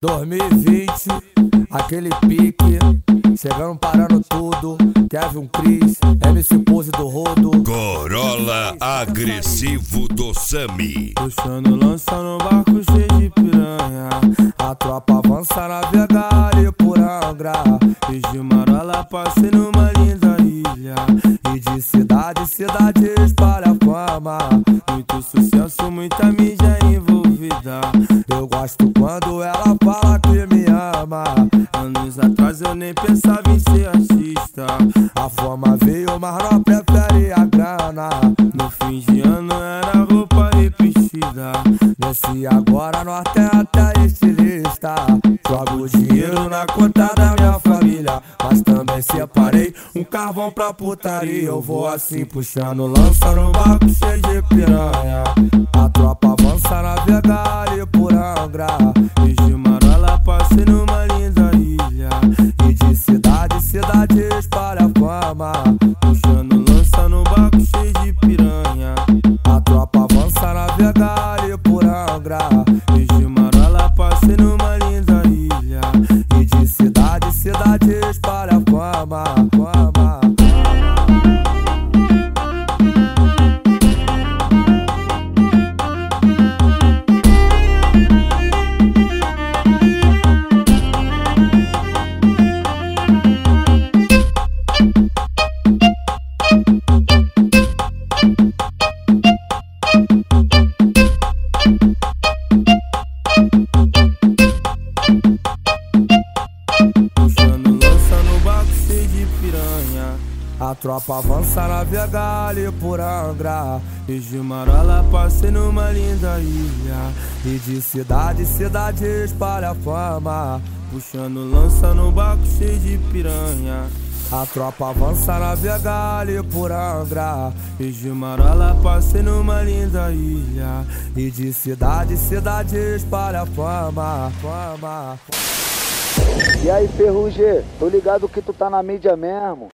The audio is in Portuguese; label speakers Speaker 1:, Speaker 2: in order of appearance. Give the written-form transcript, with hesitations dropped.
Speaker 1: 2020, aquele pique, chegando parando tudo. Kevin Cris, MC Pose do Rodo.
Speaker 2: Corolla agressivo do Sami.
Speaker 3: Puxando lança no barco cheio de piranha.
Speaker 1: A tropa avança navegar ali por Angra.
Speaker 3: E de Marola passei numa linda ilha.
Speaker 1: E de cidade em cidade espalha a fama.
Speaker 3: Muito sucesso, muita mídia envolvida.
Speaker 1: Eu gosto quando ela fala que me ama.
Speaker 3: Anos atrás eu nem pensava em ser artista.
Speaker 1: A fama veio, mas não prefere a grana.
Speaker 3: No fim de ano era roupa repetida.
Speaker 1: Nesse agora nós tem até estilista. Jogo dinheiro na conta da minha família, mas também separei um carvão pra putaria. Eu vou assim puxando lança no barco cheio de piranha. A tropa avança navegar ali por Angra.
Speaker 3: E de Marola passei numa linda ilha.
Speaker 1: E de cidade em cidade espalha a fama.
Speaker 3: Puxando lança no barco cheio de piranha.
Speaker 1: A tropa avança navegar ali por Angra.
Speaker 3: E de Marola passei numa linda ilha.
Speaker 1: E de cidade em cidade espalha a fama. A tropa avança navegar ali por Angra.
Speaker 3: E de Marola passei numa linda ilha.
Speaker 1: E de cidade em cidade espalha a fama.
Speaker 3: Puxando lança no barco cheio de piranha.
Speaker 1: A tropa avança navegar ali por Angra.
Speaker 3: E de Marola passei numa linda ilha.
Speaker 1: E de cidade em cidade espalha a fama.
Speaker 4: E aí, Ferrugem, tô ligado que tu tá na mídia mesmo.